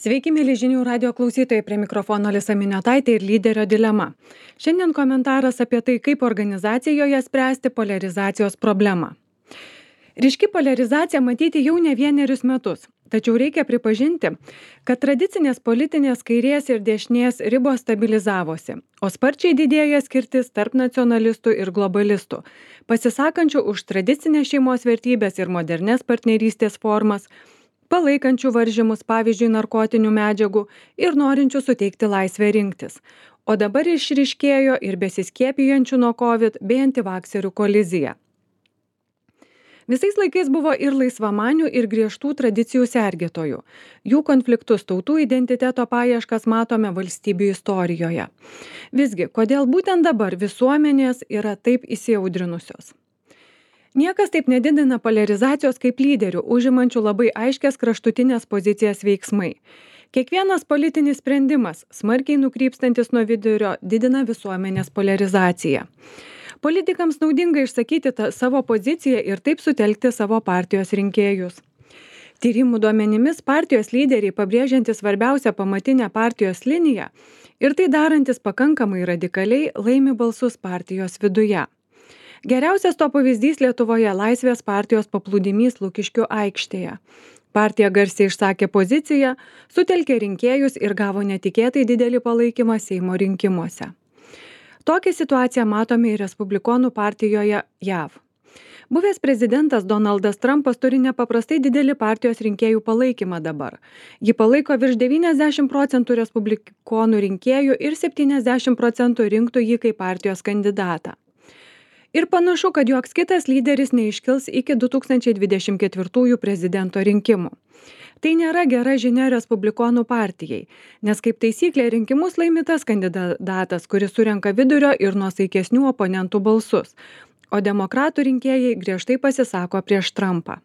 Sveiki, mėly žinių radio klausytojai, prie mikrofono Alisa Miniotaitė ir lyderio dilema. Šiandien komentaras apie tai, kaip organizacijoje spręsti poliarizacijos problemą. Ryški poliarizacija matyti jau ne vienerius metus, tačiau reikia pripažinti, kad tradicinės politinės kairės ir dešinės ribos stabilizavosi, o sparčiai didėja skirtis tarp nacionalistų ir globalistų, pasisakančių už tradicinės šeimos vertybės ir modernes partnerystės formas, palaikančių varžymus, pavyzdžiui, narkotinių medžiagų ir norinčių suteikti laisvę rinktis. O dabar išryškėjo ir besiskiepijančių nuo COVID bei antivakserių kolizija. Visais laikais buvo ir laisvamanių, ir griežtų tradicijų sergėtojų. Jų konfliktus, tautų identiteto paieškas matome valstybių istorijoje. Visgi, kodėl būtent dabar visuomenės yra taip įsiaudrinusios? Niekas taip nedidina poliarizacijos kaip lyderių, užimančių labai aiškias kraštutinės pozicijas veiksmai. Kiekvienas politinis sprendimas, smarkiai nukrypstantis nuo vidurio, didina visuomenės poliarizaciją. Politikams naudinga išsakyti savo poziciją ir taip sutelkti savo partijos rinkėjus. Tyrimų duomenimis partijos lyderiai, pabrėžiantys svarbiausią pamatinę partijos liniją ir tai darantis pakankamai radikaliai, laimi balsus partijos viduje. Geriausias to pavyzdys Lietuvoje Laisvės partijos paplūdimys Lukiškių aikštėje. Partija garsiai išsakė poziciją, sutelkė rinkėjus ir gavo netikėtai didelį palaikymą Seimo rinkimuose. Tokią situaciją matome ir Respublikonų partijoje JAV. Buvęs prezidentas Donaldas Trumpas turi nepaprastai didelį partijos rinkėjų palaikymą dabar. Jį palaiko virš 90% Respublikonų rinkėjų ir 70% rinktų jį kaip partijos kandidatą. Ir panašu, kad joks kitas lyderis neiškils iki 2024 prezidento rinkimų. Tai nėra gera žinia Respublikonų partijai, nes kaip taisyklė rinkimus laimi tas kandidatas, kuris surenka vidurio ir nuosaikesnių oponentų balsus, o demokratų rinkėjai griežtai pasisako prieš Trumpą.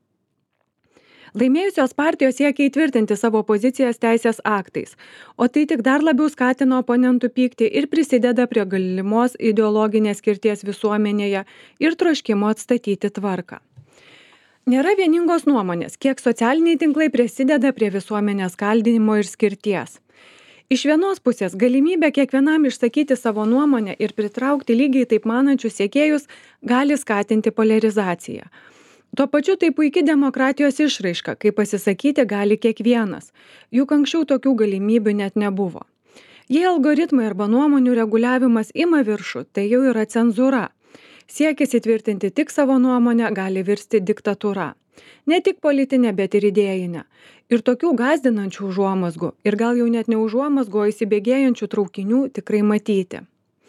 Laimėjusios partijos siekia įtvirtinti savo pozicijas teisės aktais, o tai tik dar labiau skatina oponentų pyktį ir prisideda prie galimos ideologinės skirties visuomenėje ir troškimo atstatyti tvarką. Nėra vieningos nuomonės, kiek socialiniai tinklai prisideda prie visuomenės skaldinimo ir skirties. Iš vienos pusės galimybė kiekvienam išsakyti savo nuomonę ir pritraukti lygiai taip manančius sekėjus gali skatinti poliarizaciją. Tuo pačiu tai puikia demokratijos išraiška, kai pasisakyti gali kiekvienas, juk anksčiau tokių galimybių net nebuvo. Jei algoritmai arba nuomonių reguliavimas ima viršų, tai jau yra cenzūra. Siekis įtvirtinti tik savo nuomonę gali virsti diktatūra. Ne tik politinė, bet ir idėjinė. Ir tokių gąsdinančių užuomazgų, ir gal jau net ne užuomazgų, o įsibėgėjančių traukinių tikrai matyti.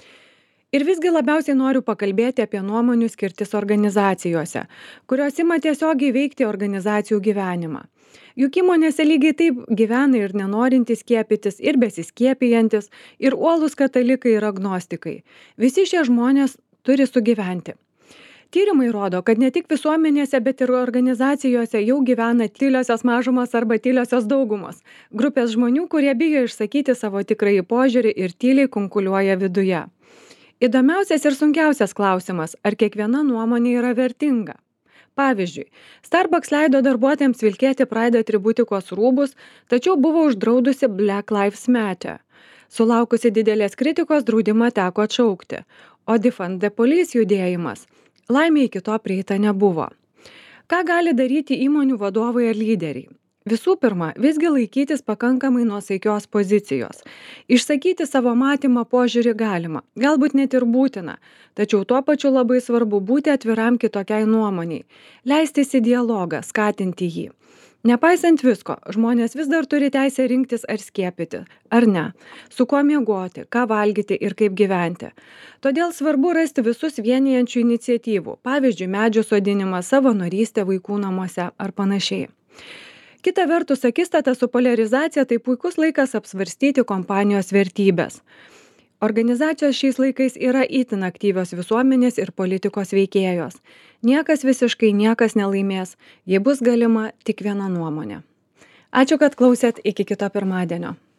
Ir visgi labiausiai noriu pakalbėti apie nuomonių skirtis organizacijose, kurios ima tiesiogiai veikti organizacijų gyvenimą. Juk įmonėse lygiai taip gyvena ir nenorintys skiepytis, ir besiskiepijantis, ir uolūs katalikai ir agnostikai. Visi šie žmonės turi sugyventi. Tyrimai rodo, kad ne tik visuomenėse, bet ir organizacijose jau gyvena tyliosios mažumos arba tyliosios daugumos. Grupės žmonių, kurie bijo išsakyti savo tikrąjį požiūrį ir tyliai kunkuliuoja viduje. Įdomiausias ir sunkiausias klausimas, ar kiekviena nuomonė yra vertinga. Pavyzdžiui, Starbucks leido darbuotojams vilkėti Pride atributikos rūbus, tačiau buvo uždraudusi Black Lives Matter. Sulaukusi didelės kritikos draudimą teko atšaukti, o Defund the Police judėjimas laimė iki to prieita nebuvo. Ką gali daryti įmonių vadovai ar lyderiai? Visų pirma, visgi laikytis pakankamai nuosaikios pozicijos. Išsakyti savo matymą požiūrį galima, galbūt net ir būtina, tačiau tuo pačiu labai svarbu būti atviram kitokiai nuomoniai, leistis į dialogą, skatinti jį. Nepaisant visko, žmonės vis dar turi teisę rinktis ar skiepyti, ar ne, su kuo miegoti, ką valgyti ir kaip gyventi. Todėl svarbu rasti visus vienijančių iniciatyvų, pavyzdžiui, medžių sodinimas, savanorystė vaikų namuose ar panašiai. Kita vertus, akistata su poliarizacija tai puikus laikas apsvarstyti kompanijos vertybės. Organizacijos šiais laikais yra itin aktyvios visuomenės ir politikos veikėjos. Visiškai niekas nelaimės, jei bus galima tik viena nuomonė. Ačiū, kad klausėt, iki kito pirmadienio.